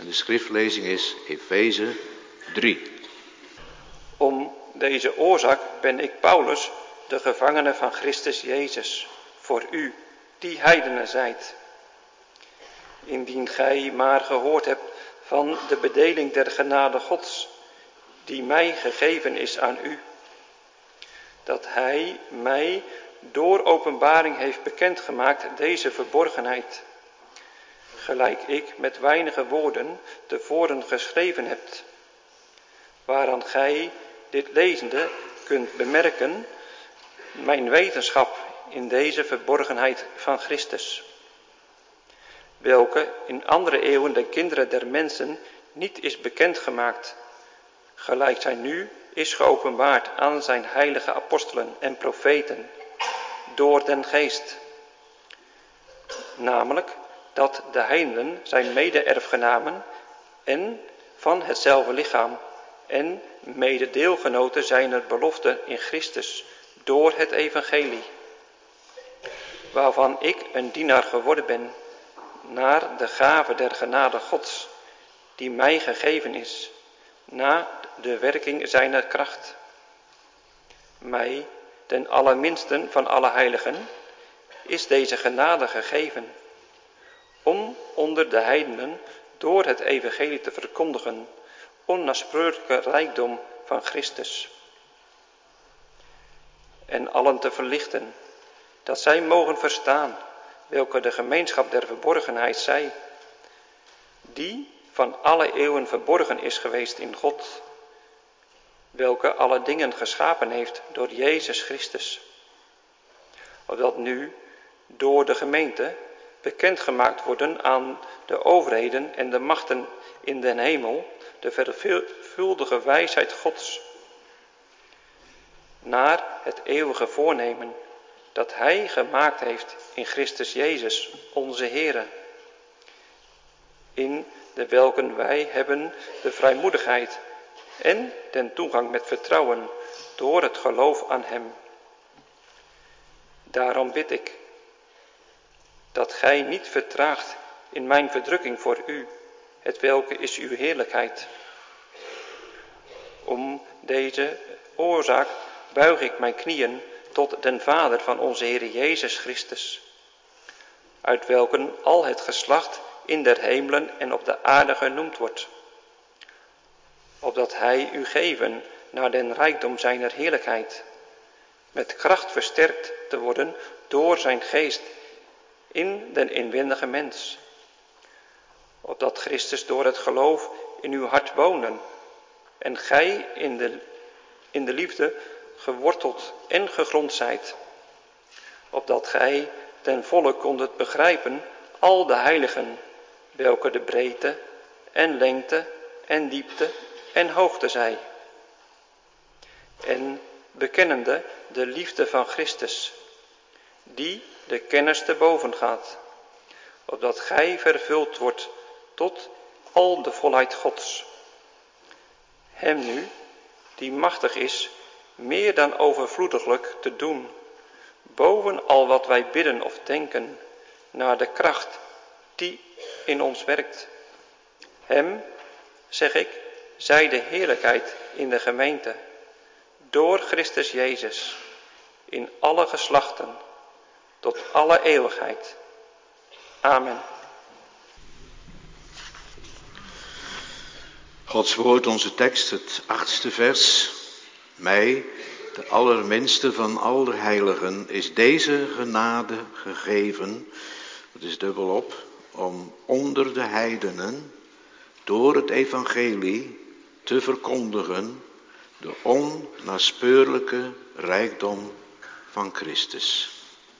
de schriftlezing is Efeze 3. Om deze oorzaak ben ik Paulus, de gevangene van Christus Jezus, voor u, die heidenen zijt. Indien gij maar gehoord hebt van de bedeling der genade Gods, die mij gegeven is aan u, dat hij mij door openbaring heeft bekendgemaakt deze verborgenheid, gelijk ik met weinige woorden tevoren geschreven hebt, waaraan gij dit lezende kunt bemerken, mijn wetenschap in deze verborgenheid van Christus, welke in andere eeuwen de kinderen der mensen niet is bekendgemaakt, gelijk zij nu is geopenbaard aan zijn heilige apostelen en profeten, door den Geest. Namelijk dat de heidenen zijn mede-erfgenamen en van hetzelfde lichaam en mededeelgenoten zijner belofte in Christus door het evangelie, waarvan ik een dienaar geworden ben, naar de gave der genade Gods, die mij gegeven is, na de werking zijner kracht. Mij, den allerminsten van alle heiligen, is deze genade gegeven, om onder de heidenen door het evangelie te verkondigen, onnaspeurlijke rijkdom van Christus, en allen te verlichten, dat zij mogen verstaan, welke de gemeenschap der verborgenheid zij, die van alle eeuwen verborgen is geweest in God, welke alle dingen geschapen heeft door Jezus Christus, opdat nu door de gemeente bekendgemaakt worden aan de overheden en de machten in den hemel de vervuldige wijsheid Gods, naar het eeuwige voornemen dat hij gemaakt heeft in Christus Jezus, onze Heere, in de welken wij hebben de vrijmoedigheid en den toegang met vertrouwen door het geloof aan hem. Daarom bid ik dat gij niet vertraagt in mijn verdrukking voor u, het welke is uw heerlijkheid. Om deze oorzaak buig ik mijn knieën tot den Vader van onze Heer Jezus Christus, uit welken al het geslacht in der hemelen en op de aarde genoemd wordt, opdat hij u geven naar den rijkdom zijner heerlijkheid, met kracht versterkt te worden door zijn geest in den inwendige mens, opdat Christus door het geloof in uw hart wonen en gij in de liefde geworteld en gegrond zijt, opdat gij ten volle kondet begrijpen al de heiligen, welke de breedte en lengte en diepte en hoogte zij, en bekennende de liefde van Christus, die de kennis te boven gaat, opdat gij vervuld wordt tot al de volheid Gods. Hem nu, die machtig is, meer dan overvloediglijk te doen, boven al wat wij bidden of denken, naar de kracht die in ons werkt. Hem, zeg ik, zij de heerlijkheid in de gemeente, door Christus Jezus, in alle geslachten, tot alle eeuwigheid. Amen. Gods woord, onze tekst, het 8e vers. Mij, de allerminste van al de heiligen, is deze genade gegeven, het is dubbelop, om onder de heidenen door het evangelie te verkondigen de onnaspeurlijke rijkdom van Christus.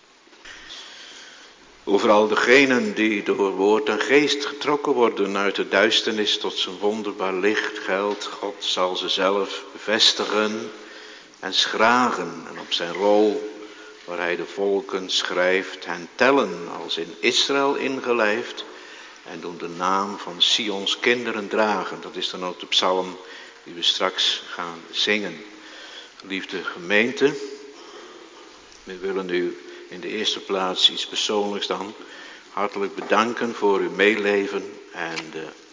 Overal degenen die door woord en geest getrokken worden uit de duisternis tot zijn wonderbaar licht geldt, God zal ze zelf bevestigen en schragen en op zijn rol, waar hij de volken schrijft, hen tellen als in Israël ingelijfd en doen de naam van Sions kinderen dragen. Dat is dan ook de psalm die we straks gaan zingen. Geliefde gemeente, we willen u in de eerste plaats iets persoonlijks dan hartelijk bedanken voor uw meeleven en de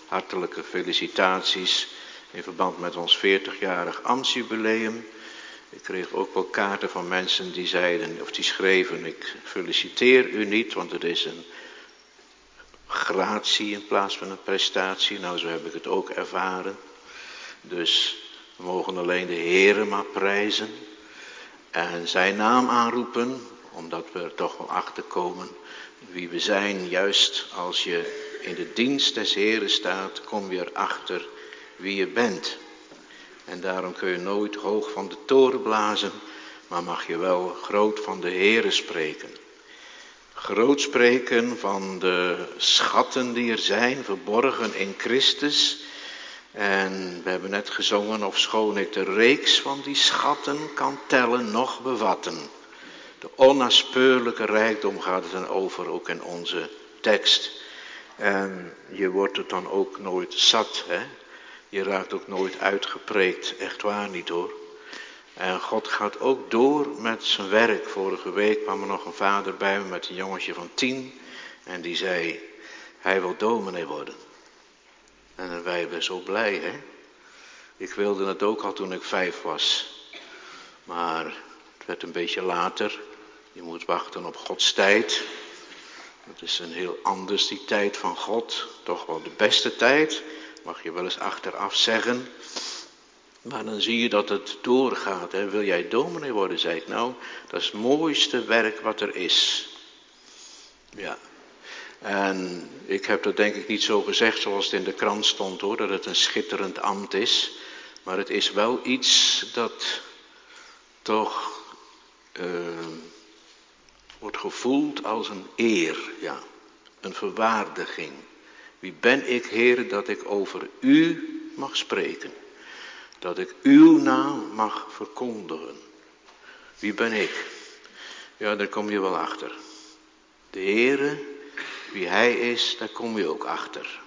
hartelijke felicitaties in verband met ons 40-jarig ambtsjubileum. Ik kreeg ook wel kaarten van mensen die zeiden, of die schreven, ik feliciteer u niet, want het is een gratie in plaats van een prestatie. Nou, zo heb ik het ook ervaren. Dus we mogen alleen de Heere maar prijzen en zijn naam aanroepen, omdat we er toch wel achter komen wie we zijn. Juist als je in de dienst des Heeren staat, kom je erachter wie je bent. En daarom kun je nooit hoog van de toren blazen, maar mag je wel groot van de Heere spreken. Groot spreken van de schatten die er zijn, verborgen in Christus. En we hebben net gezongen, ofschoon ik de reeks van die schatten kan tellen, nog bevatten. De onnaspeurlijke rijkdom gaat het dan over, ook in onze tekst. En je wordt het dan ook nooit zat, hè? Je raakt ook nooit uitgepreekt, echt waar niet hoor. En God gaat ook door met zijn werk. Vorige week kwam er nog een vader bij me met een jongetje van 10. En die zei, hij wil dominee worden. En wij waren zo blij, hè. Ik wilde het ook al toen ik 5 was. Maar het werd een beetje later. Je moet wachten op Gods tijd. Het is een heel anders, die tijd van God. Toch wel de beste tijd. Mag je wel eens achteraf zeggen. Maar dan zie je dat het doorgaat. Hè. Wil jij dominee worden, zei ik. Nou, dat is het mooiste werk wat er is. Ja. En ik heb dat denk ik niet zo gezegd zoals het in de krant stond hoor. Dat het een schitterend ambt is. Maar het is wel iets dat toch wordt gevoeld als een eer. Ja. Een verwaardiging. Wie ben ik, Heer, dat ik over u mag spreken. Dat ik uw naam mag verkondigen. Wie ben ik? Ja, daar kom je wel achter. De Heere, wie hij is, daar kom je ook achter.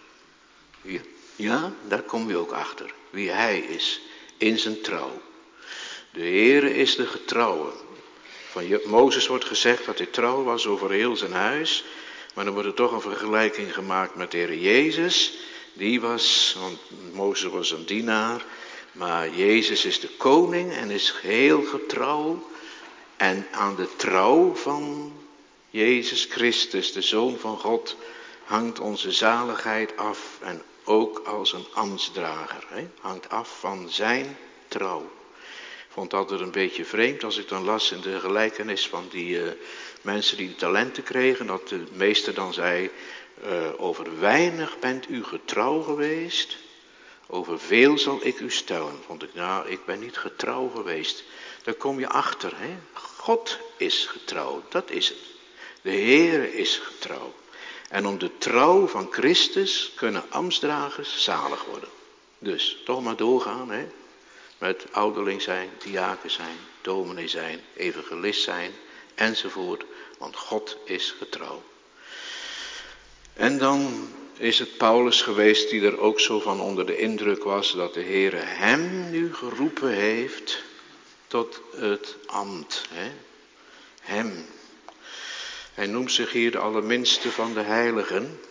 Ja, daar kom je ook achter. Wie hij is, in zijn trouw. De Heere is de getrouwe. Van Mozes wordt gezegd dat hij trouw was over heel zijn huis. Maar dan wordt er toch een vergelijking gemaakt met de Heere Jezus. Die was, want Mozes was een dienaar. Maar Jezus is de koning en is heel getrouw. En aan de trouw van Jezus Christus, de Zoon van God, hangt onze zaligheid af. En ook als een ambtsdrager. Hangt af van zijn trouw. Ik vond het altijd een beetje vreemd als ik dan las in de gelijkenis van die mensen die de talenten kregen. Dat de meester dan zei, over weinig bent u getrouw geweest. Over veel zal ik u stellen. Vond ik, nou, ik ben niet getrouw geweest. Daar kom je achter, hè. God is getrouw, dat is het. De Heere is getrouw. En om de trouw van Christus kunnen ambtsdragers zalig worden. Dus, toch maar doorgaan, hè. Met ouderling zijn, diaken zijn, dominee zijn, evangelist zijn, enzovoort. Want God is getrouw. En dan is het Paulus geweest die er ook zo van onder de indruk was dat de Heere hem nu geroepen heeft tot het ambt. Hè? Hem. Hij noemt zich hier de allerminste van de heiligen.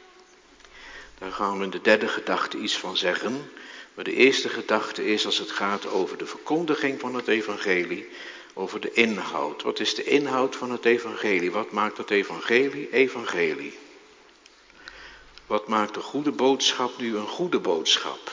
Daar gaan we in de derde gedachte iets van zeggen. Maar de eerste gedachte is als het gaat over de verkondiging van het evangelie, over de inhoud. Wat is de inhoud van het evangelie? Wat maakt het evangelie evangelie? Wat maakt de goede boodschap nu een goede boodschap?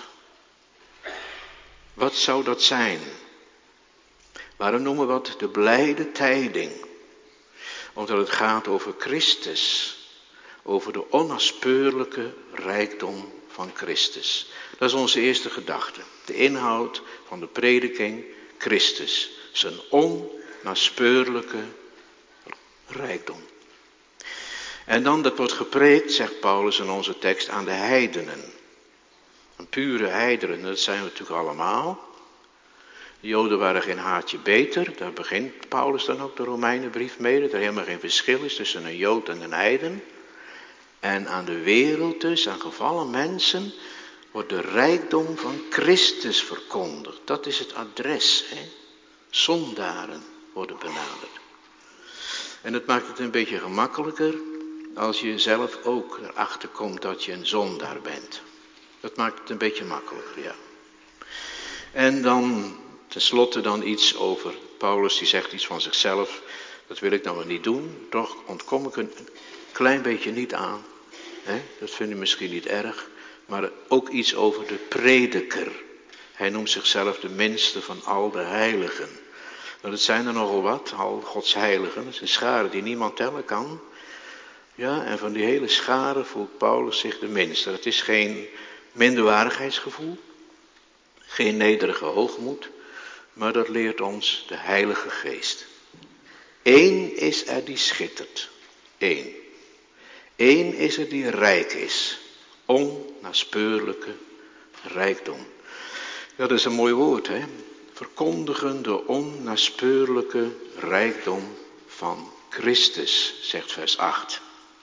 Wat zou dat zijn? Waarom noemen we dat de blijde tijding? Omdat het gaat over Christus. Over de onnaspeurlijke rijkdom van Christus. Dat is onze eerste gedachte. De inhoud van de prediking, Christus. Zijn onnaspeurlijke rijkdom. En dan dat wordt gepreekt, zegt Paulus in onze tekst, aan de heidenen. Een pure heidenen, dat zijn we natuurlijk allemaal. De Joden waren geen haartje beter, daar begint Paulus dan ook de Romeinenbrief mee, dat er helemaal geen verschil is tussen een Jood en een heiden. En aan de wereld dus, aan gevallen mensen, wordt de rijkdom van Christus verkondigd. Dat is het adres, hè. Zondaren worden benaderd. En het maakt het een beetje gemakkelijker als je zelf ook erachter komt dat je een zondaar bent. Dat maakt het een beetje makkelijker, ja. En dan tenslotte dan iets over Paulus, die zegt iets van zichzelf. Dat wil ik nou maar niet doen, toch ontkom ik een klein beetje niet aan. Dat vind je misschien niet erg, maar ook iets over de prediker. Hij noemt zichzelf de minste van al de heiligen. Nou, dat zijn er nogal wat, al Gods heiligen. Dat is een schare die niemand tellen kan. Ja, en van die hele schare voelt Paulus zich de minste. Het is geen minderwaardigheidsgevoel, geen nederige hoogmoed, maar dat leert ons de Heilige Geest. Eén is er die schittert. Eén. Eén is er die rijk is. Onnaspeurlijke rijkdom. Ja, dat is een mooi woord, hè? Verkondigen de onnaspeurlijke rijkdom van Christus, zegt vers 8.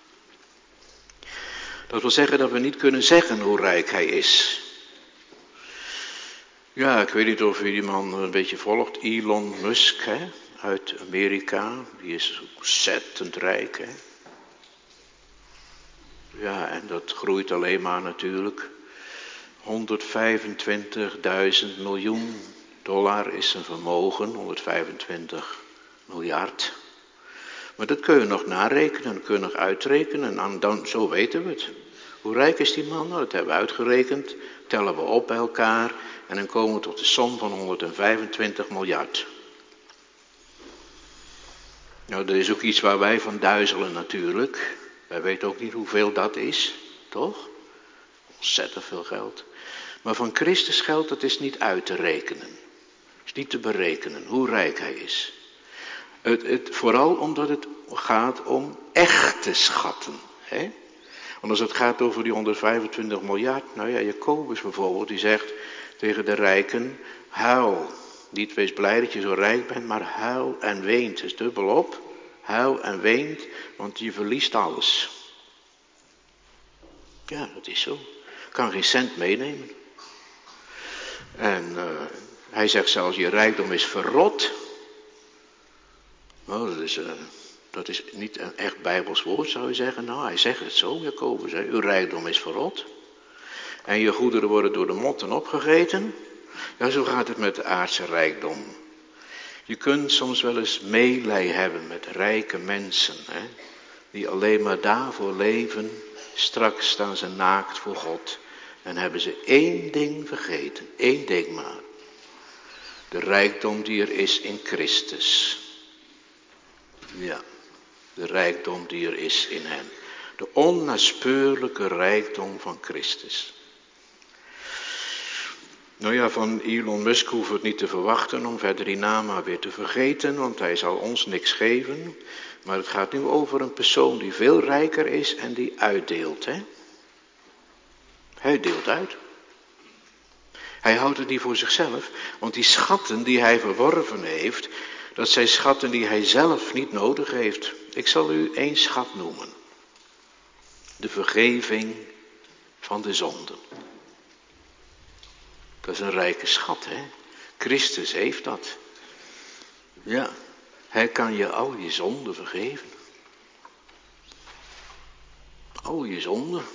Dat wil zeggen dat we niet kunnen zeggen hoe rijk hij is. Ja, ik weet niet of u die man een beetje volgt. Elon Musk, hè? Uit Amerika. Die is ontzettend rijk, hè? Ja, en dat groeit alleen maar natuurlijk. 125.000 miljoen dollar is zijn vermogen, 125 miljard. Maar dat kun je nog narekenen, dat kun je nog uitrekenen en dan, zo weten we het. Hoe rijk is die man? Nou, dat hebben we uitgerekend, tellen we op bij elkaar en dan komen we tot de som van 125 miljard. Nou, dat is ook iets waar wij van duizelen natuurlijk. Wij weten ook niet hoeveel dat is, toch? Ontzettend veel geld. Maar van Christus geldt, dat is niet uit te rekenen. Het is niet te berekenen hoe rijk hij is. Vooral omdat het gaat om echte schatten. Hè? Want als het gaat over die 125 miljard, nou ja, Jacobus bijvoorbeeld, die zegt tegen de rijken, huil. Niet wees blij dat je zo rijk bent, maar huil en weent. Dat is dubbelop. Huil en weent, want je verliest alles. Ja, dat is zo. Kan geen cent meenemen. En hij zegt zelfs, je rijkdom is verrot. Nou, dat is niet een echt Bijbels woord, zou je zeggen. Nou, hij zegt het zo, Jacobus. Hè? Uw rijkdom is verrot. En je goederen worden door de motten opgegeten. Ja, zo gaat het met de aardse rijkdom. Je kunt soms wel eens meelij hebben met rijke mensen. Hè? Die alleen maar daarvoor leven. Straks staan ze naakt voor God. En hebben ze één ding vergeten. Één ding maar. De rijkdom die er is in Christus. Ja, de rijkdom die er is in hem. De onnaspeurlijke rijkdom van Christus. Nou ja, van Elon Musk hoeven we het niet te verwachten om verder die naam maar weer te vergeten, want hij zal ons niks geven. Maar het gaat nu over een persoon die veel rijker is en die uitdeelt, hè? Hij deelt uit. Hij houdt het niet voor zichzelf, want die schatten die hij verworven heeft, dat zijn schatten die hij zelf niet nodig heeft. Ik zal u één schat noemen. De vergeving van de zonden. Dat is een rijke schat, hè? Christus heeft dat. Ja, hij kan je al je zonden vergeven. Al je zonden.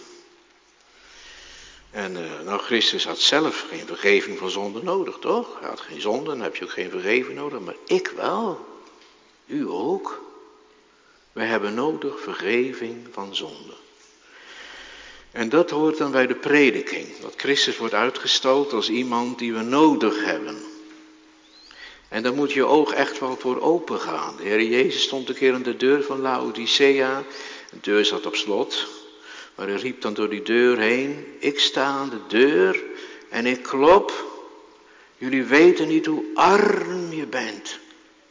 En nou, Christus had zelf geen vergeving van zonde nodig, toch? Hij had geen zonde, dan heb je ook geen vergeving nodig. Maar ik wel. U ook. Wij hebben nodig vergeving van zonde. En dat hoort dan bij de prediking. Dat Christus wordt uitgestald als iemand die we nodig hebben. En daar moet je oog echt wel voor open gaan. De Heer Jezus stond een keer aan de deur van Laodicea. De deur zat op slot. Maar hij riep dan door die deur heen. Ik sta aan de deur en ik klop. Jullie weten niet hoe arm je bent.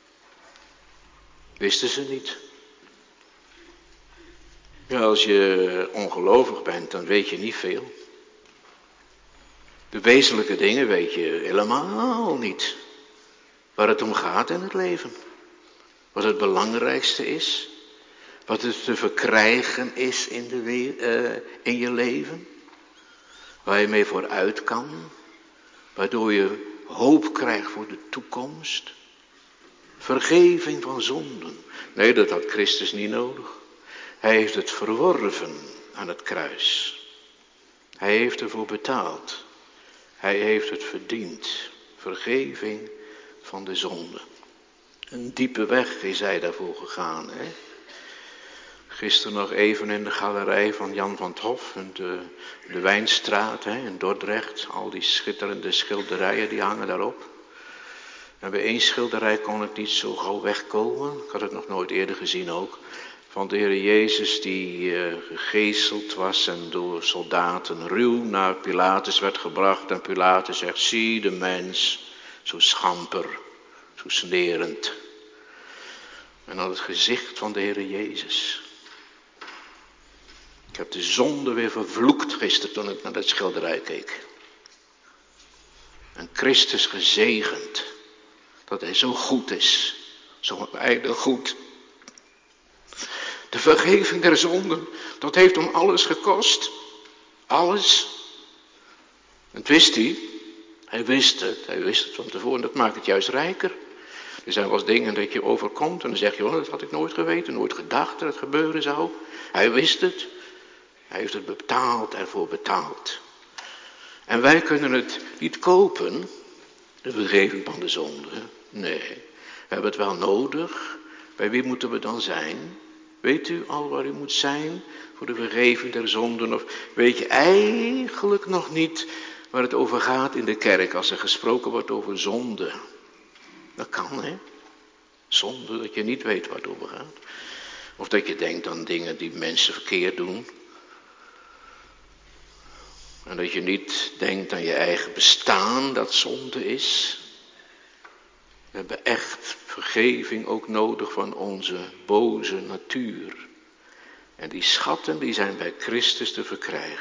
Wisten ze niet. Ja, als je ongelovig bent, dan weet je niet veel. De wezenlijke dingen weet je helemaal niet. Waar het om gaat in het leven. Wat het belangrijkste is. Wat er te verkrijgen is in je leven. Waar je mee vooruit kan. Waardoor je hoop krijgt voor de toekomst. Vergeving van zonden. Nee, dat had Christus niet nodig. Hij heeft het verworven aan het kruis. Hij heeft ervoor betaald. Hij heeft het verdiend. Vergeving van de zonde. Een diepe weg is hij daarvoor gegaan. Hè? Gisteren nog even in de galerij van Jan van 't Hof, de Wijnstraat in Dordrecht. Al die schitterende schilderijen die hangen daarop. En bij één schilderij kon ik niet zo gauw wegkomen. Ik had het nog nooit eerder gezien ook. Van de Heer Jezus die gegezeld was en door soldaten ruw naar Pilatus werd gebracht. En Pilatus zegt, zie de mens, zo schamper, zo snerend. En dan het gezicht van de Heer Jezus. Ik heb de zonde weer vervloekt gisteren toen ik naar dat schilderij keek. En Christus gezegend. Dat hij zo goed is. Zo eindig goed. De vergeving der zonden. Dat heeft hem alles gekost. Alles. En dat wist hij. Hij wist het van tevoren. Dat maakt het juist rijker. Er zijn wel eens dingen dat je overkomt. En dan zeg je, oh, dat had ik nooit geweten. Nooit gedacht dat het gebeuren zou. Hij wist het. Hij heeft het betaald, ervoor betaald. En wij kunnen het niet kopen. De vergeving van de zonde. Nee, we hebben het wel nodig. Bij wie moeten we dan zijn? Weet u al waar u moet zijn voor de vergeving der zonden? Of weet je eigenlijk nog niet waar het over gaat in de kerk als er gesproken wordt over zonde? Dat kan, hè? Zonde, dat je niet weet waar het over gaat. Of dat je denkt aan dingen die mensen verkeerd doen. En dat je niet denkt aan je eigen bestaan dat zonde is. We hebben echt vergeving ook nodig van onze boze natuur. En die schatten die zijn bij Christus te verkrijgen.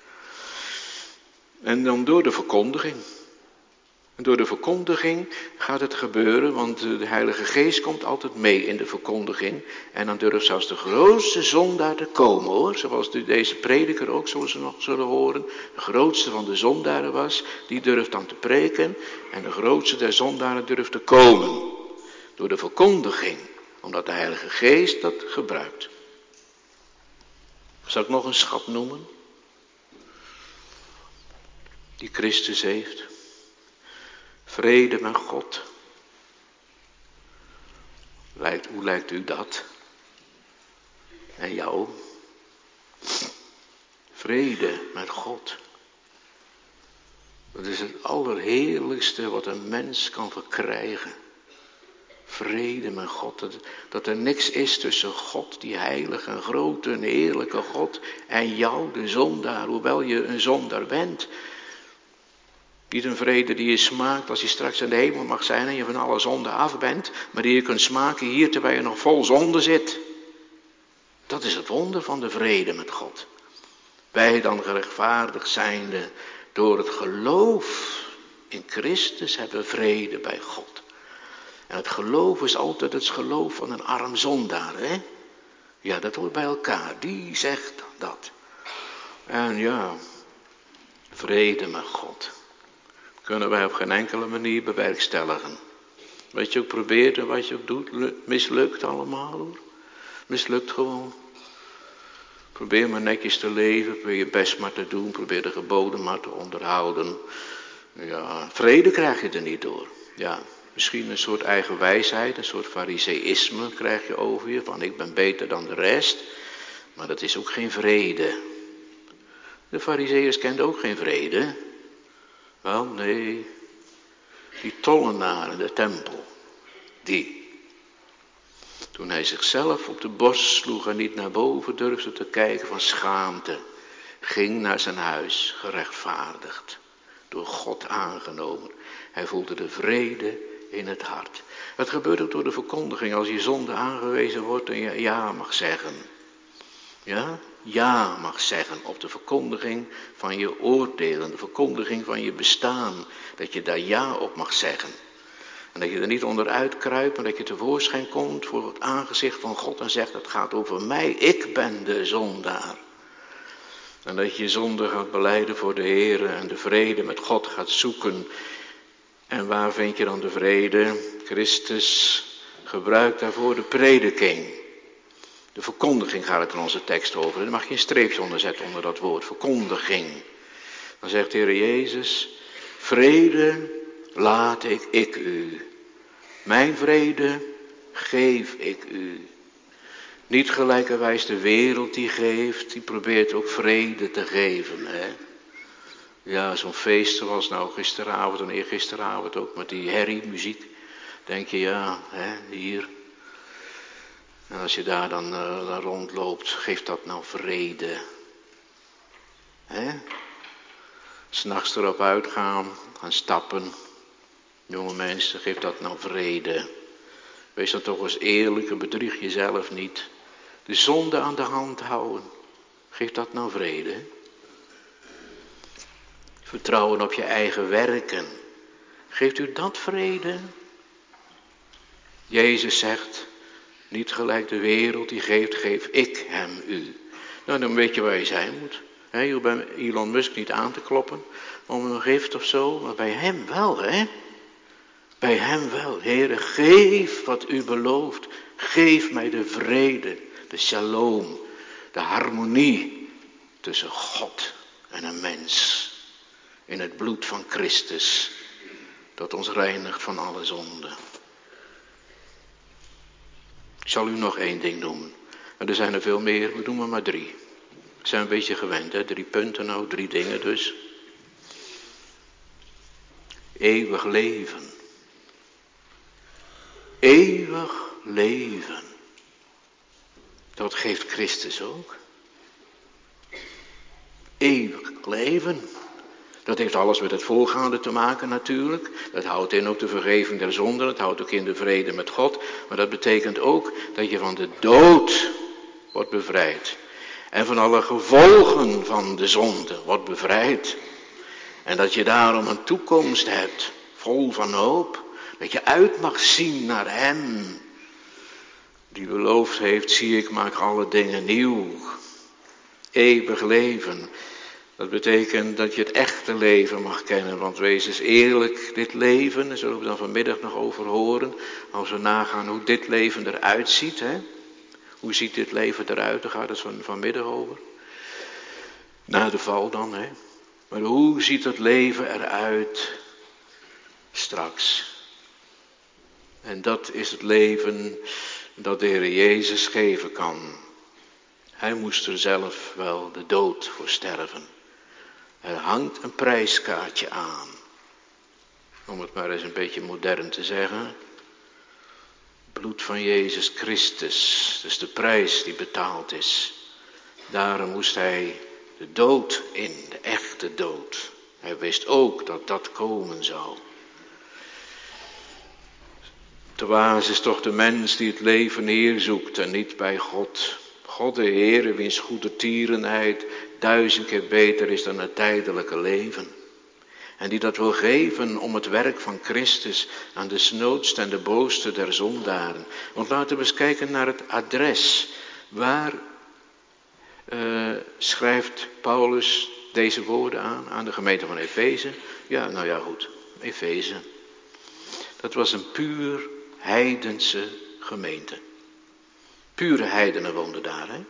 En dan door de verkondiging. En door de verkondiging gaat het gebeuren, want de Heilige Geest komt altijd mee in de verkondiging. En dan durft zelfs de grootste zondaar te komen, hoor. Zoals deze prediker ook, zoals we nog zullen horen. De grootste van de zondaren was, die durft dan te preken. En de grootste der zondaren durft te komen. Door de verkondiging, omdat de Heilige Geest dat gebruikt. Zal ik nog een schat noemen? Die Christus heeft. Vrede met God. Hoe lijkt u dat? En jou? Vrede met God. Dat is het allerheerlijkste wat een mens kan verkrijgen. Vrede met God. Dat er niks is tussen God, die heilige en grote en heerlijke God, en jou, de zondaar, hoewel je een zondaar bent. Niet een vrede die je smaakt als je straks in de hemel mag zijn en je van alle zonde af bent, maar die je kunt smaken hier terwijl je nog vol zonde zit. Dat is het wonder van de vrede met God. Wij dan gerechtvaardigd zijnde door het geloof in Christus hebben vrede bij God. En het geloof is altijd het geloof van een arm zondaar, hè? Ja, dat hoort bij elkaar. Die zegt dat. En ja, vrede met God. Kunnen wij op geen enkele manier bewerkstelligen. Wat je ook probeert en wat je ook doet, mislukt allemaal, hoor. Mislukt gewoon. Probeer maar netjes te leven, probeer je best maar te doen, probeer de geboden maar te onderhouden. Ja, vrede krijg je er niet door. Ja, misschien een soort eigen wijsheid, een soort fariseïsme krijg je over je, van ik ben beter dan de rest. Maar dat is ook geen vrede. De fariseërs kenden ook geen vrede. Wel, nee, die tollenaar in de tempel, toen hij zichzelf op de borst sloeg en niet naar boven durfde te kijken van schaamte, ging naar zijn huis gerechtvaardigd, door God aangenomen. Hij voelde de vrede in het hart. Het gebeurt ook door de verkondiging, als je zonde aangewezen wordt en je ja mag zeggen. Ja mag zeggen op de verkondiging van je oordelen, de verkondiging van je bestaan. Dat je daar ja op mag zeggen. En dat je er niet onderuit kruipt, maar dat je tevoorschijn komt voor het aangezicht van God en zegt, het gaat over mij, ik ben de zondaar. En dat je zonde gaat belijden voor de Heer en de vrede met God gaat zoeken. En waar vind je dan de vrede? Christus gebruikt daarvoor de prediking. De verkondiging gaat het in onze tekst over. Daar mag je een streepje onder zetten onder dat woord, verkondiging. Dan zegt de Heer Jezus, vrede laat ik u. Mijn vrede geef ik u. Niet gelijkerwijs de wereld die geeft, die probeert ook vrede te geven. Hè? Ja, zo'n feest zoals nou gisteravond en eergisteravond ook met die herriemuziek. Denk je, ja, hè, hier. En als je daar dan rondloopt, geeft dat nou vrede? Hè? 'S Nachts erop uitgaan, gaan stappen. Jonge mensen, geeft dat nou vrede? Wees dan toch eens eerlijk en bedrieg jezelf niet. De zonde aan de hand houden, geeft dat nou vrede? Vertrouwen op je eigen werken, geeft u dat vrede? Jezus zegt, niet gelijk de wereld die geeft, geef ik hem u. Nou, dan weet je waar je zijn moet. Je hoeft bij Elon Musk niet aan te kloppen om een gift of zo, maar bij hem wel, hè? Bij hem wel. Heere, geef wat u belooft. Geef mij de vrede, de shalom, de harmonie tussen God en een mens. In het bloed van Christus, dat ons reinigt van alle zonde. Ik zal u nog 1 ding noemen. En er zijn er veel meer, we doen er maar 3. We zijn een beetje gewend, hè? 3 punten nou, 3 dingen dus. Eeuwig leven. Eeuwig leven. Dat geeft Christus ook. Eeuwig leven. Dat heeft alles met het voorgaande te maken natuurlijk. Dat houdt in ook de vergeving der zonden. Dat houdt ook in de vrede met God. Maar dat betekent ook dat je van de dood wordt bevrijd. En van alle gevolgen van de zonde wordt bevrijd. En dat je daarom een toekomst hebt, vol van hoop. Dat je uit mag zien naar hem. Die beloofd heeft, zie ik maak alle dingen nieuw. Eeuwig leven. Dat betekent dat je het echte leven mag kennen. Want wees eens eerlijk, dit leven, daar zullen we dan vanmiddag nog over horen. Als we nagaan hoe dit leven eruit ziet. Hè? Hoe ziet dit leven eruit? Daar gaat het vanmiddag over. Na de val dan. Hè? Maar hoe ziet het leven eruit straks? En dat is het leven dat de Heer Jezus geven kan. Hij moest er zelf wel de dood voor sterven. Er hangt een prijskaartje aan. Om het maar eens een beetje modern te zeggen. Bloed van Jezus Christus. Dus de prijs die betaald is. Daarom moest hij de dood in, de echte dood. Hij wist ook dat dat komen zou. Terwijl is toch de mens die het leven hier zoekt en niet bij God. God de Heere, wiens goedertierenheid 1000 keer beter is dan het tijdelijke leven. En die dat wil geven om het werk van Christus aan de snoodste en de boosste der zondaren. Want laten we eens kijken naar het adres. Waar schrijft Paulus deze woorden aan de gemeente van Efeze? Ja, nou ja goed, Efeze. Dat was een puur heidense gemeente. Pure heidenen woonden daar, hè.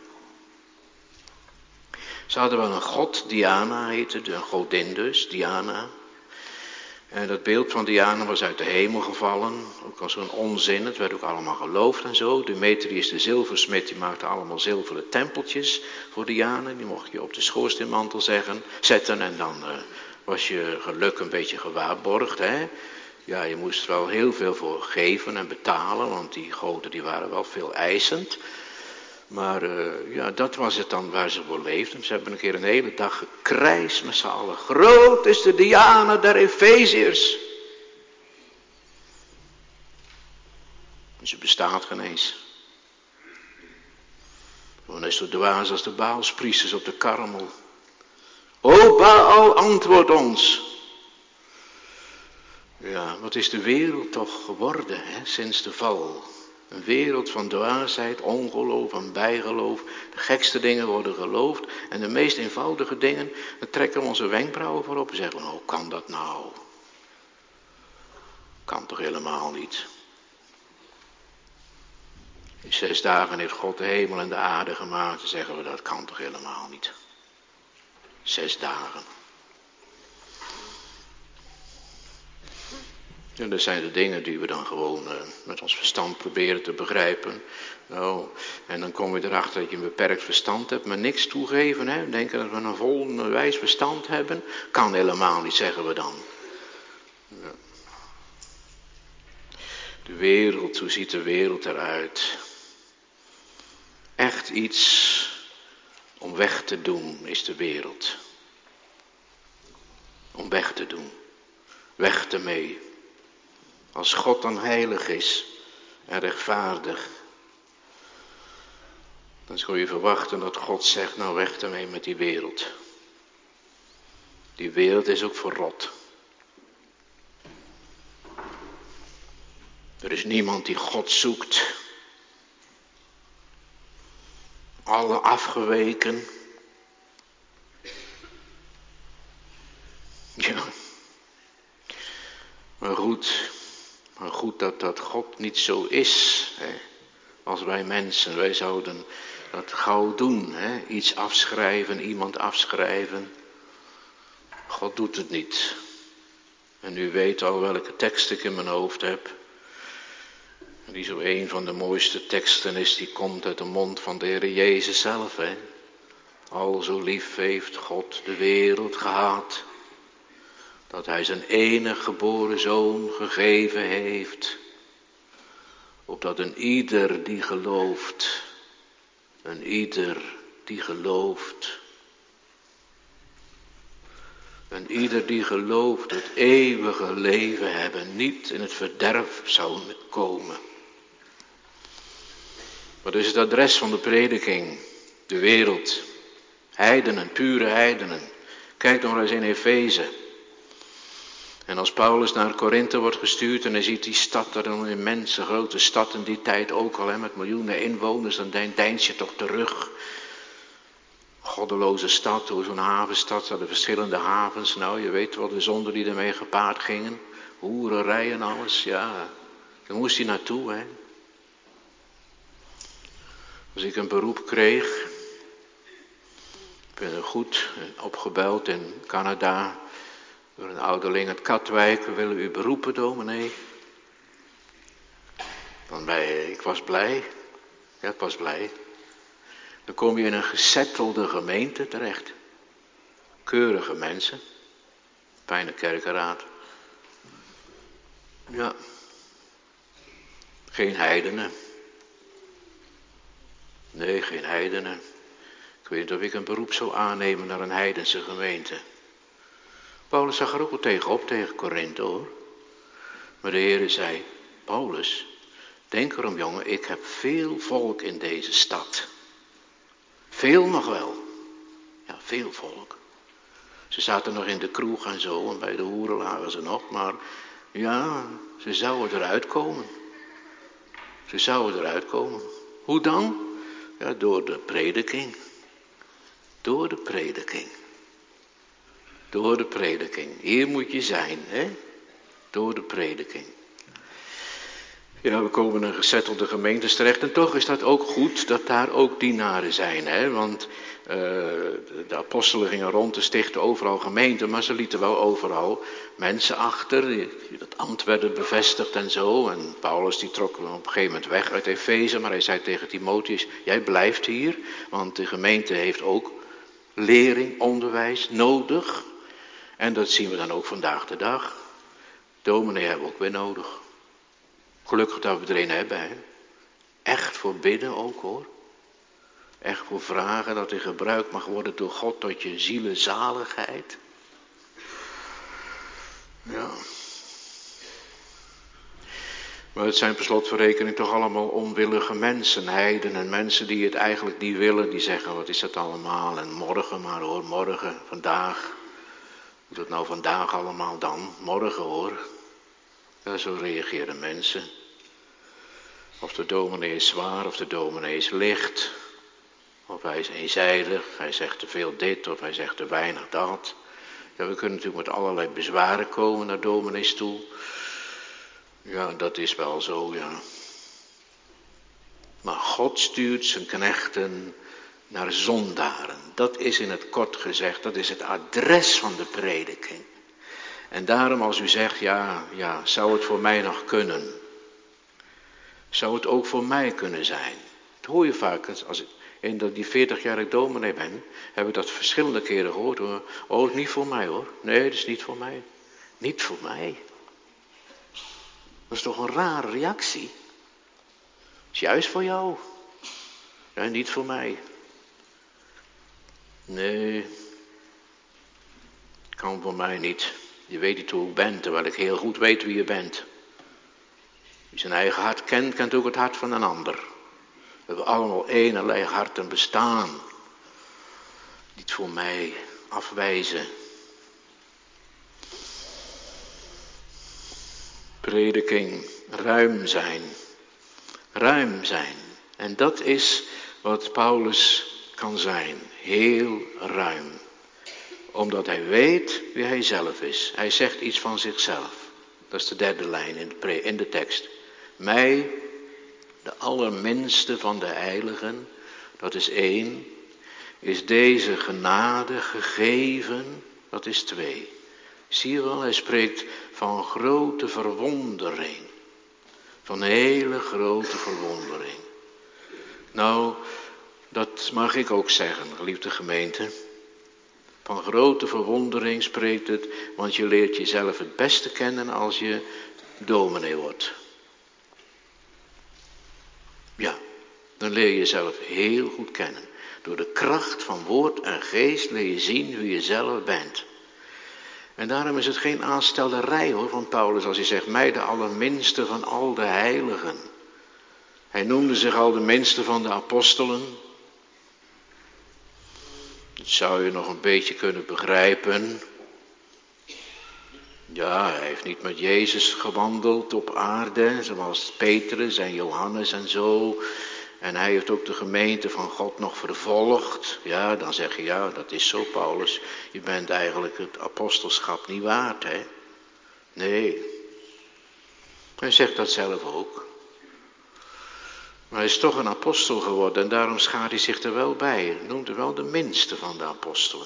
Ze hadden wel een god, Diana heette, een godin dus, Diana. En dat beeld van Diana was uit de hemel gevallen, ook als zo'n onzin, het werd ook allemaal geloofd en zo. Demetrius de zilversmid, die maakte allemaal zilveren tempeltjes voor Diana, die mocht je op de schoorsteenmantel zetten en dan was je geluk een beetje gewaarborgd, hè. Ja, je moest er wel heel veel voor geven en betalen, want die goden die waren wel veel eisend. Maar ja, dat was het dan waar ze voor leefden. Ze hebben een keer een hele dag gekrijsd met z'n allen. Groot is de Diana der Efeziërs. En ze bestaat geen eens. Dan is zo dwaas als de Baalspriesters op de Karmel. O Baal, antwoord ons. Ja, wat is de wereld toch geworden, hè, sinds de val? Een wereld van dwaasheid, ongeloof en bijgeloof. De gekste dingen worden geloofd. En de meest eenvoudige dingen, daar trekken we onze wenkbrauwen voor op en zeggen, hoe kan dat nou? Kan toch helemaal niet? In 6 dagen heeft God de hemel en de aarde gemaakt. Dan zeggen we, dat kan toch helemaal niet? 6 dagen. En dat zijn de dingen die we dan gewoon met ons verstand proberen te begrijpen. Nou, en dan kom je erachter dat je een beperkt verstand hebt, maar niks toegeven. Hè? Denken dat we een vol wijs verstand hebben. Kan helemaal niet, zeggen we dan. Ja. De wereld, hoe ziet de wereld eruit? Echt iets om weg te doen is de wereld. Om weg te doen. Weg ermee. Als God dan heilig is en rechtvaardig, dan zou je verwachten dat God zegt, nou weg ermee met die wereld. Die wereld is ook verrot. Er is niemand die God zoekt. Alle afgeweken. Ja. Maar goed dat God niet zo is, hè, als wij mensen. Wij zouden dat gauw doen, hè, iets afschrijven, iemand afschrijven. God doet het niet. En u weet al welke tekst ik in mijn hoofd heb. Die zo een van de mooiste teksten is, die komt uit de mond van de Heer Jezus zelf. Hè. Al zo lief heeft God de wereld gehad, dat hij zijn enige geboren zoon gegeven heeft, opdat een ieder die gelooft, het eeuwige leven hebben, niet in het verderf zou komen. Wat is het adres van de prediking? De wereld. Heidenen, pure heidenen. Kijk nog maar eens in Efeze. En als Paulus naar Korinthe wordt gestuurd en hij ziet die stad, daar een immense grote stad in die tijd ook al, hè, met miljoenen inwoners, dan deins je toch terug. Goddeloze stad, hoe zo'n havenstad, hadden verschillende havens. Nou, je weet wel de zonden die ermee gepaard gingen. Hoererij en alles, ja. Daar moest hij naartoe, hè. Als ik een beroep kreeg, ik ben er goed opgebeld in Canada, door een ouderling uit Katwijk, we willen u beroepen, dominee. Ik was blij. Ja, ik was blij. Dan kom je in een gesettelde gemeente terecht. Keurige mensen. Fijne kerkenraad. Ja. Geen heidenen. Nee, geen heidenen. Ik weet niet of ik een beroep zou aannemen naar een heidense gemeente. Paulus zag er ook wel tegenop, tegen Korinthe, hoor. Maar de Heer zei, Paulus, denk erom, jongen, ik heb veel volk in deze stad. Veel nog wel. Ja, veel volk. Ze zaten nog in de kroeg en zo, en bij de hoeren lagen ze nog, maar ja, ze zouden eruit komen. Ze zouden eruit komen. Hoe dan? Ja, door de prediking. Door de prediking. Door de prediking. Hier moet je zijn, hè? Door de prediking. Ja, we komen in een gesettelde gemeentes terecht en toch is dat ook goed dat daar ook dienaren zijn, hè? Want de apostelen gingen rond te stichten overal gemeenten, maar ze lieten wel overal mensen achter, die dat ambt werden bevestigd en zo. En Paulus die trok op een gegeven moment weg uit Efeze, maar hij zei tegen Timotheus, jij blijft hier, want de gemeente heeft ook lering, onderwijs nodig. En dat zien we dan ook vandaag de dag. Dominee hebben we ook weer nodig. Gelukkig dat we er een hebben, hè. Echt voor bidden ook, hoor. Echt voor vragen dat er gebruikt mag worden door God tot je zielenzaligheid. Ja. Maar het zijn per slotverrekening toch allemaal onwillige mensen, heidenen, mensen die het eigenlijk niet willen, die zeggen, wat is dat allemaal? En morgen maar hoor, morgen, vandaag. Moet het nou vandaag allemaal dan? Morgen hoor. Ja, zo reageren mensen. Of de dominee is zwaar, of de dominee is licht. Of hij is eenzijdig, hij zegt te veel dit, of hij zegt te weinig dat. Ja, we kunnen natuurlijk met allerlei bezwaren komen naar dominees toe. Ja, dat is wel zo, ja. Maar God stuurt zijn knechten naar zondaren. Dat is in het kort gezegd, dat is het adres van de prediking. En daarom als u zegt, ja, zou het voor mij nog kunnen? Zou het ook voor mij kunnen zijn? Dat hoor je vaak, als ik in die 40 jaar ik dominee ben, heb ik dat verschillende keren gehoord. Hoor. Oh, niet voor mij hoor. Nee, dat is niet voor mij. Niet voor mij. Dat is toch een rare reactie? Dat is juist voor jou. Ja, niet voor mij. Nee, kan voor mij niet. Je weet niet hoe ik ben, terwijl ik heel goed weet wie je bent. Wie zijn eigen hart kent, kent ook het hart van een ander. We hebben allemaal één alleen hart en bestaan. Niet voor mij, afwijzen. Prediking, ruim zijn. Ruim zijn. En dat is wat Paulus kan zijn. Heel ruim. Omdat hij weet wie hij zelf is. Hij zegt iets van zichzelf. Dat is de derde lijn in de tekst. Mij, de allerminste van de heiligen, dat is 1, is deze genade gegeven, dat is 2. Zie je wel, hij spreekt van grote verwondering. Van hele grote verwondering. Nou, dat mag ik ook zeggen, geliefde gemeente. Van grote verwondering spreekt het, want je leert jezelf het beste kennen als je dominee wordt. Ja, dan leer je jezelf heel goed kennen. Door de kracht van woord en geest leer je zien wie je zelf bent. En daarom is het geen aanstellerij hoor van Paulus als hij zegt, mij de allerminste van al de heiligen. Hij noemde zich al de minste van de apostelen. Dat zou je nog een beetje kunnen begrijpen. Ja, hij heeft niet met Jezus gewandeld op aarde, zoals Petrus en Johannes en zo. En hij heeft ook de gemeente van God nog vervolgd. Ja, dan zeg je, ja, dat is zo, Paulus. Je bent eigenlijk het apostelschap niet waard, hè? Nee. Hij zegt dat zelf ook. Maar hij is toch een apostel geworden en daarom schaart hij zich er wel bij. Hij noemt er wel de minste van de apostelen.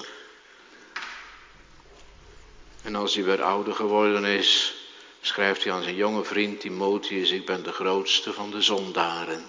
En als hij weer ouder geworden is, schrijft hij aan zijn jonge vriend Timotheus, ik ben de grootste van de zondaren.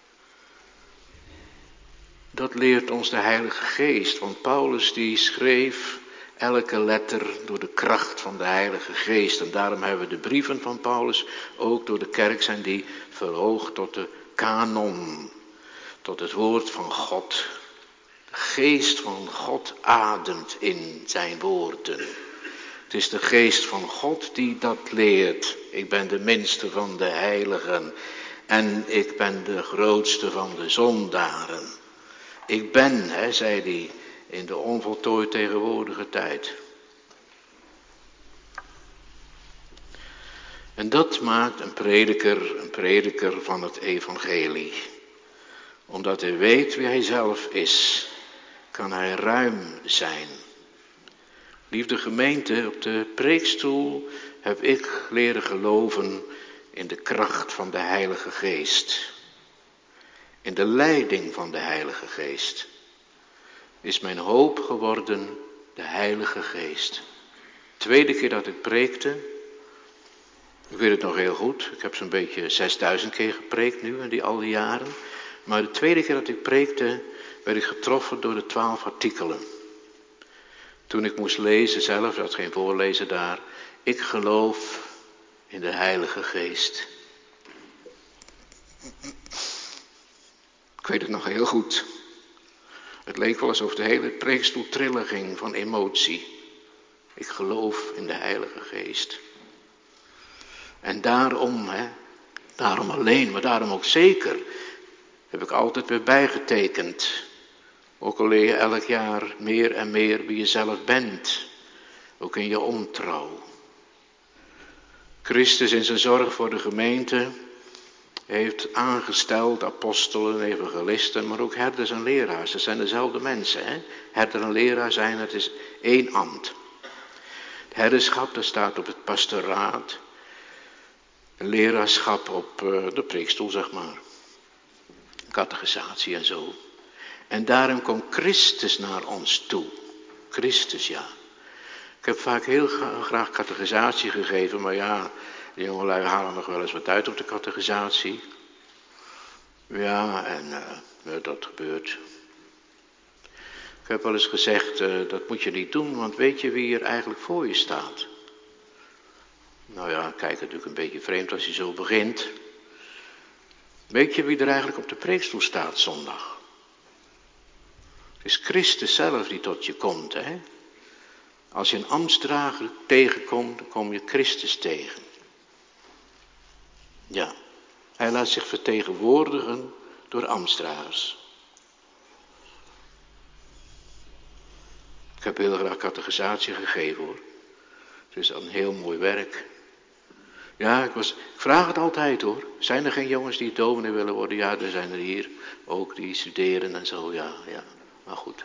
Dat leert ons de Heilige Geest, want Paulus die schreef elke letter door de kracht van de Heilige Geest. En daarom hebben we de brieven van Paulus ook door de kerk zijn die verhoogd tot de kanon, tot het woord van God. De geest van God ademt in zijn woorden. Het is de geest van God die dat leert. Ik ben de minste van de heiligen en ik ben de grootste van de zondaren. Ik ben, zei hij in de onvoltooid tegenwoordige tijd. En dat maakt een prediker van het evangelie. Omdat hij weet wie hij zelf is, kan hij ruim zijn. Liefde gemeente, op de preekstoel heb ik leren geloven in de kracht van de Heilige Geest. In de leiding van de Heilige Geest. Is mijn hoop geworden de Heilige Geest. Tweede keer dat ik preekte, ik weet het nog heel goed, ik heb zo'n beetje 6000 keer gepreekt nu in al die jaren. Maar de tweede keer dat ik preekte, werd ik getroffen door de 12 artikelen. Toen ik moest lezen zelf, er was geen voorlezen daar, ik geloof in de Heilige Geest. Ik weet het nog heel goed. Het leek wel alsof de hele preekstoel trillen ging van emotie. Ik geloof in de Heilige Geest. En daarom, daarom alleen, maar daarom ook zeker, heb ik altijd weer bijgetekend. Ook al leer je elk jaar meer en meer wie je zelf bent. Ook in je ontrouw. Christus in zijn zorg voor de gemeente heeft aangesteld apostelen, evangelisten, maar ook herders en leraars. Het zijn dezelfde mensen. Herder en leraar zijn, het is één ambt. Het herderschap, dat staat op het pastoraat. Een leraarschap op de preekstoel, zeg maar. Catechisatie en zo. En daarom komt Christus naar ons toe. Christus, ja. Ik heb vaak heel graag catechisatie gegeven, maar ja, de jongelui halen nog wel eens wat uit op de catechisatie. Ja, en dat gebeurt. Ik heb wel eens gezegd, dat moet je niet doen, want weet je wie er eigenlijk voor je staat? Nou ja, kijk natuurlijk een beetje vreemd als je zo begint. Weet je wie er eigenlijk op de preekstoel staat zondag? Het is Christus zelf die tot je komt, hè? Als je een ambtsdrager tegenkomt, dan kom je Christus tegen. Ja, hij laat zich vertegenwoordigen door ambtsdragers. Ik heb heel graag catechisatie gegeven hoor. Het is een heel mooi werk. Ja, ik vraag het altijd hoor. Zijn er geen jongens die dominee willen worden? Ja, er zijn er hier ook die studeren en zo, ja. Maar goed,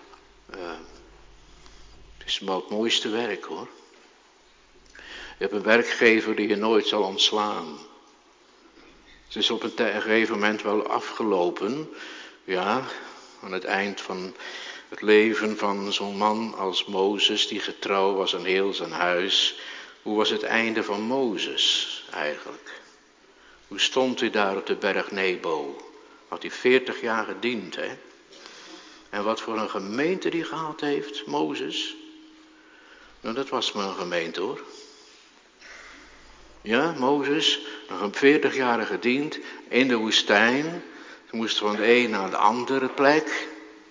het is wel het mooiste werk hoor. Je hebt een werkgever die je nooit zal ontslaan. Het is op een gegeven moment wel afgelopen, ja, aan het eind van het leven van zo'n man als Mozes, die getrouw was aan heel zijn huis. Hoe was het einde van Mozes eigenlijk? Hoe stond hij daar op de berg Nebo? Had hij 40 jaar gediend, hè? En wat voor een gemeente die gehad heeft, Mozes? Nou, dat was maar een gemeente hoor. Ja, Mozes, nog een 40 jaar gediend in de woestijn. Ze moesten van de een naar de andere plek.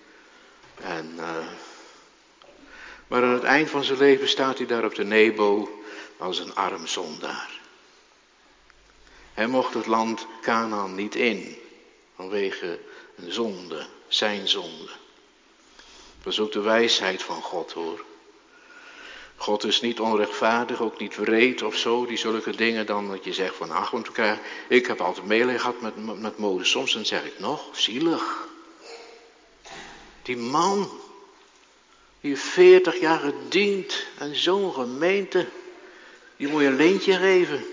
Maar aan het eind van zijn leven staat hij daar op de Nebo als een arm zondaar. Hij mocht het land Kanaan niet in, vanwege een zonde, zijn zonde. Dat was ook de wijsheid van God hoor. God is niet onrechtvaardig, ook niet wreed of zo, die zulke dingen dan dat je zegt van ach, want we krijgen. Ik heb altijd meelij gehad met Mozes, soms dan zeg ik nog, zielig. Die man, die 40 jaar gediend en zo'n gemeente, die moet je een leentje geven.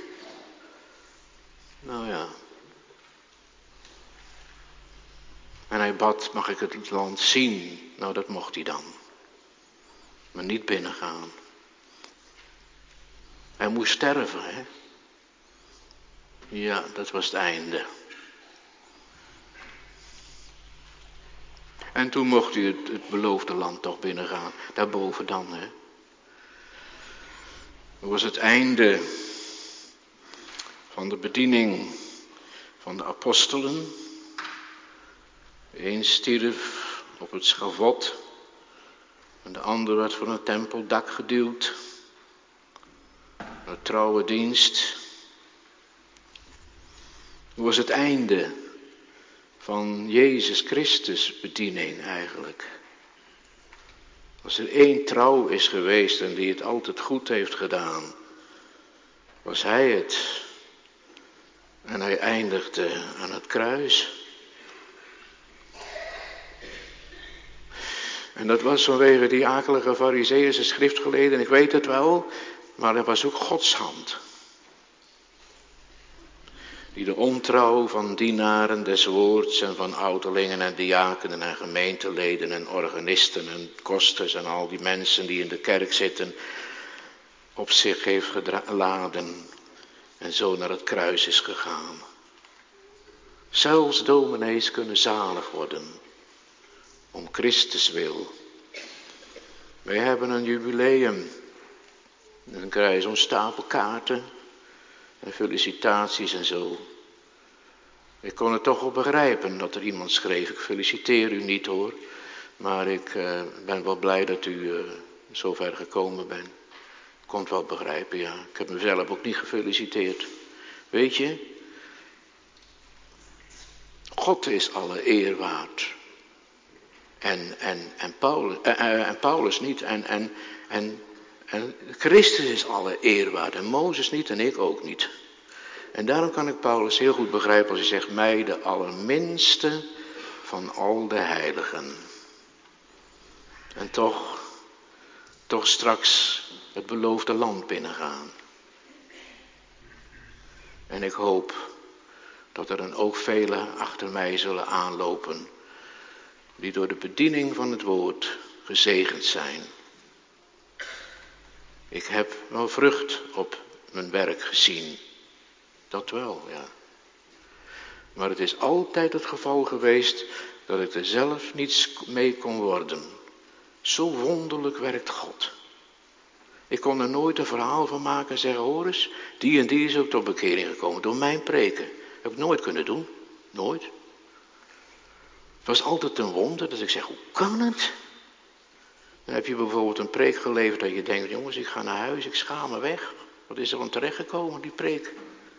Nou ja. En hij bad, mag ik het land zien? Nou, dat mocht hij dan. Maar niet binnengaan. Hij moest sterven, hè. Ja, dat was het einde. En toen mocht hij het beloofde land toch binnengaan. Daarboven dan, hè. Dat was het einde van de bediening van de apostelen. De een stierf op het schavot. En de ander werd van het tempeldak geduwd. Een trouwe dienst. Dat was het einde van Jezus Christus bediening eigenlijk. Als er één trouw is geweest en die het altijd goed heeft gedaan, was hij het. En hij eindigde aan het kruis. En dat was vanwege die akelige farizeeërs en schriftgeleerden, ik weet het wel, maar dat was ook Gods hand. Die de ontrouw van dienaren des woords en van ouderlingen en diakenen en gemeenteleden en organisten en kosters en al die mensen die in de kerk zitten op zich heeft geladen en zo naar het kruis is gegaan. Zelfs dominees kunnen zalig worden om Christus wil. Wij hebben een jubileum. Dan krijg je zo'n stapel kaarten en felicitaties en zo. Ik kon het toch wel begrijpen dat er iemand schreef, ik feliciteer u niet hoor, maar ik ben wel blij dat u zo ver gekomen bent. Ik kon het wel begrijpen, ja. Ik heb mezelf ook niet gefeliciteerd. Weet je, God is alle eer waard. En Paulus niet. En Christus is alle eer waard. En Mozes niet en ik ook niet. En daarom kan ik Paulus heel goed begrijpen als hij zegt, mij de allerminste van al de heiligen. En toch straks het beloofde land binnengaan. En ik hoop dat er dan ook velen achter mij zullen aanlopen, die door de bediening van het woord gezegend zijn. Ik heb wel vrucht op mijn werk gezien. Dat wel, ja. Maar het is altijd het geval geweest dat ik er zelf niets mee kon worden. Zo wonderlijk werkt God. Ik kon er nooit een verhaal van maken en zeggen, hoor eens, die en die is ook tot bekering gekomen door mijn preken. Heb ik nooit kunnen doen. Nooit. Het was altijd een wonder dat ik zeg, hoe kan het? Dan heb je bijvoorbeeld een preek geleverd dat je denkt, jongens, ik ga naar huis, ik schaam me weg. Wat is er aan terechtgekomen, die preek?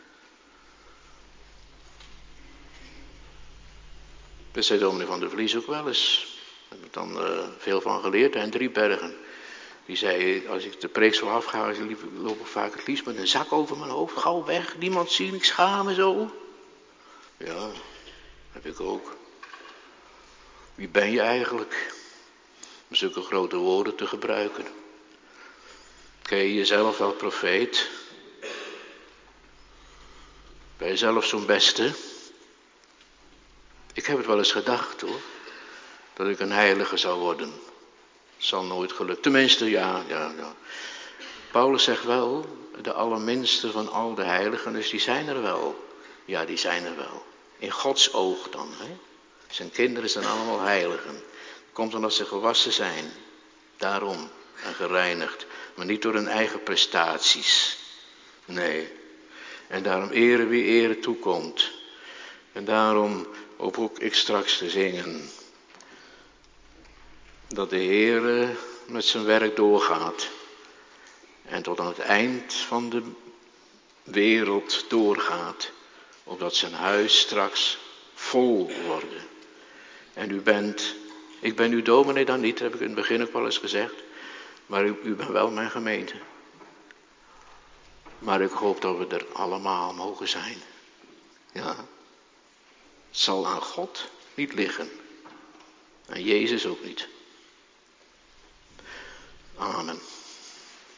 Dat zei dominee van der Vlies ook wel eens. Daar heb ik dan veel van geleerd, en Driebergen. Die zei, als ik de preek zo afga, loop ik vaak het liefst met een zak over mijn hoofd. Gauw weg, niemand zien, ik schaam me zo. Ja, heb ik ook. Wie ben je eigenlijk? Om zulke grote woorden te gebruiken. Ken je jezelf wel profeet? Ben je zelf zo'n beste? Ik heb het wel eens gedacht hoor. Dat ik een heilige zou worden. Zal nooit gelukt. Tenminste, ja. Paulus zegt wel, de allerminste van al de heiligen, dus die zijn er wel. Ja, die zijn er wel. In Gods oog dan. Hè? Zijn kinderen zijn allemaal heiligen. Komt omdat ze gewassen zijn. Daarom. En gereinigd. Maar niet door hun eigen prestaties. Nee. En daarom eren wie ere toekomt. En daarom hoop ik straks te zingen. Dat de Heere met zijn werk doorgaat. En tot aan het eind van de wereld doorgaat. Opdat zijn huis straks vol wordt. En ik ben uw dominee dan niet, dat heb ik in het begin ook wel eens gezegd. Maar u bent wel mijn gemeente. Maar ik hoop dat we er allemaal mogen zijn. Ja. Het zal aan God niet liggen. Aan Jezus ook niet. Amen.